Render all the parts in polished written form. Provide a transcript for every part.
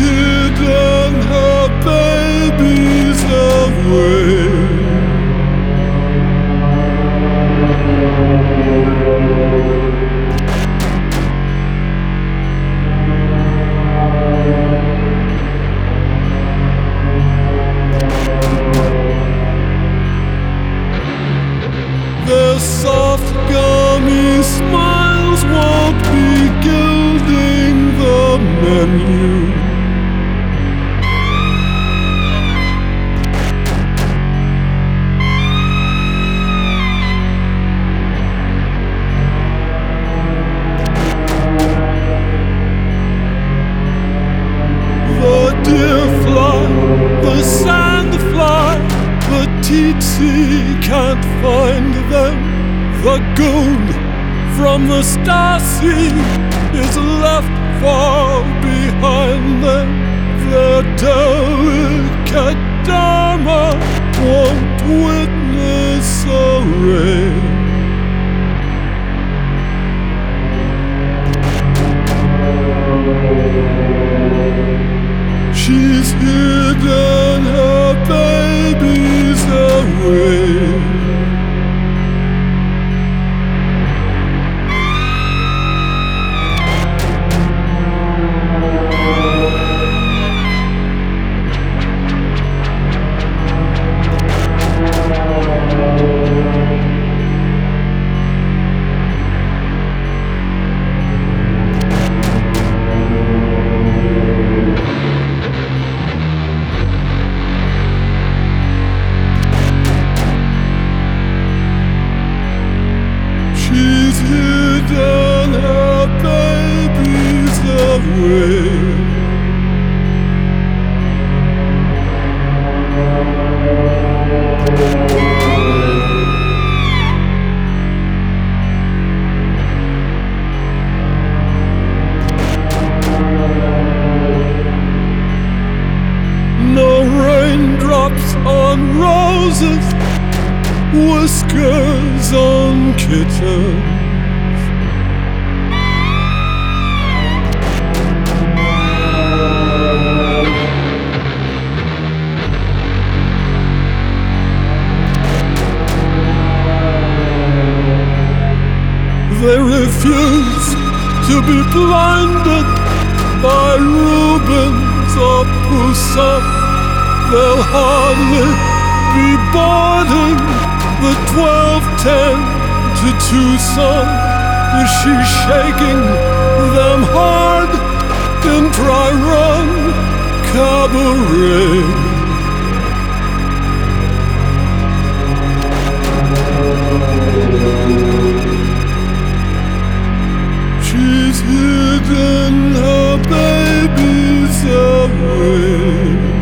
hidden her babies away. Their soft gummy smiles won't be gilding the menu. The deer fly, the sand fly, the tsetse can't find them. The goon from the Stasi is left far behind them. Their delicate dharma won't witness a rain. She's hidden her babies away. She's hidden her babies away. No raindrops on roses, whiskers on kittens. They refuse to be blinded by Rubens or Poussin. They'll hardly be boarding the 12:10 to Tucson. Is she shaking them hard in Dry Run Cabaret? She's hidden her babies away.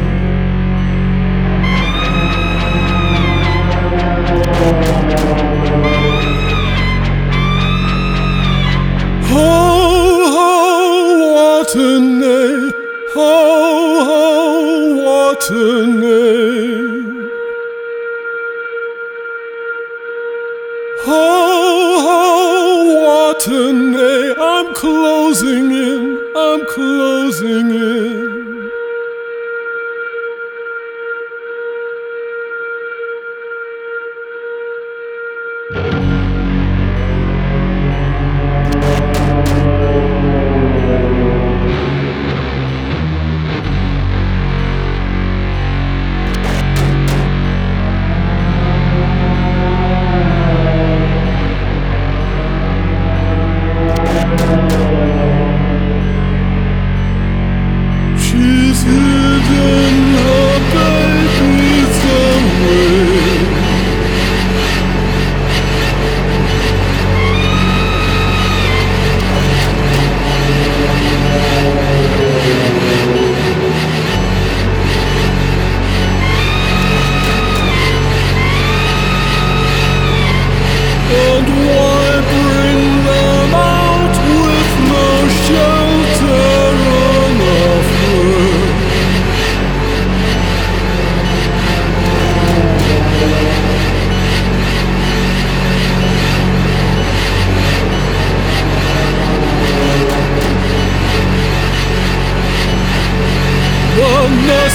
Ho, ho, what a name! Ho, ho, what a name! Ho, ho, what a name! I'm closing in, I'm closing in.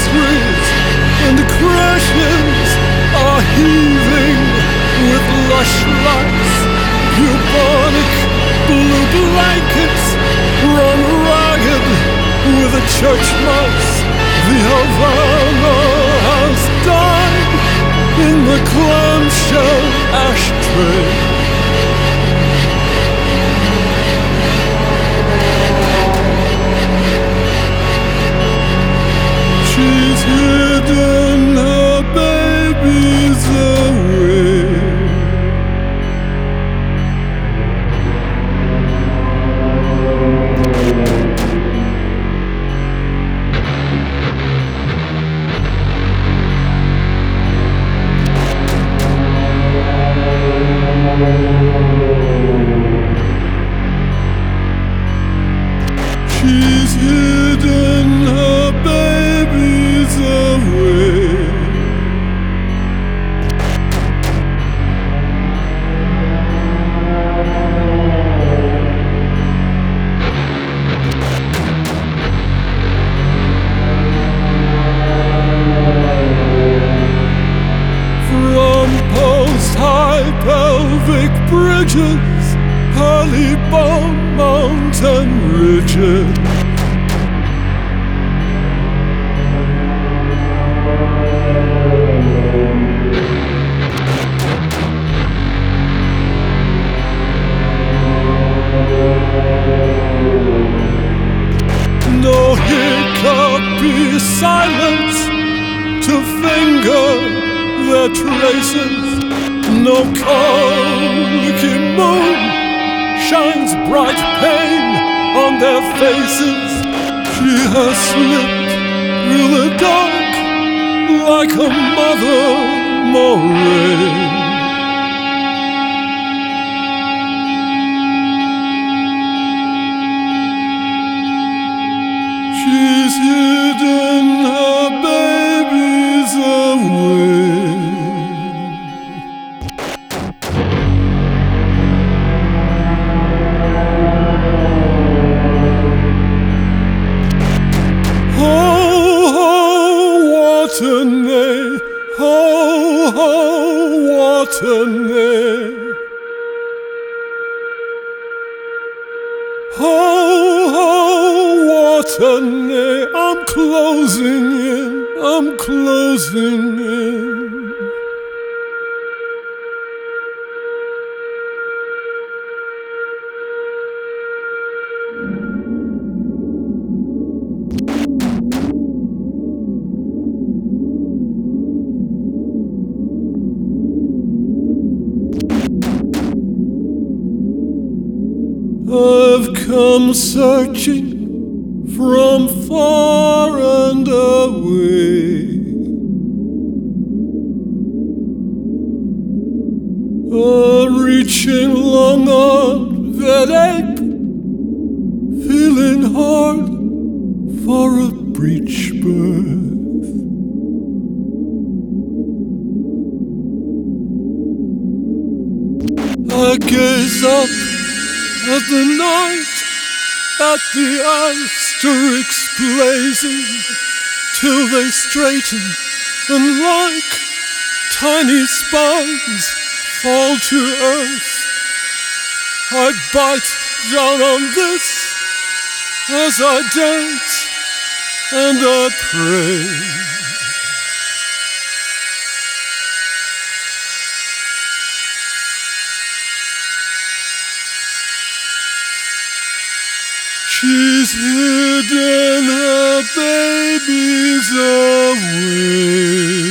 street, and the crashes are heaving with lush lights. Bubonic blue blankets run ragged with a church mouse. The Havana has died in the clamshell ashtray. She's hidden her babies away. She's hidden her babies away. From post-high pelvic bridges, pearly bone mountain ridges, no hiccupy silence to finger their traces. No colicky moon shines bright pain on their faces. She has slipped through the dark like a mother moraine. She's hidden her babies away. What a name, what a name. What a name. I'm closing in, I'm closing in. I've come searching from far and away, reaching long on that ache, feeling hard for a breech birth. I gaze up at the night, at the asterisks blazing, till they straighten and like tiny spines fall to earth. I bite down on this as I dance and I pray. She's hidden her babies away.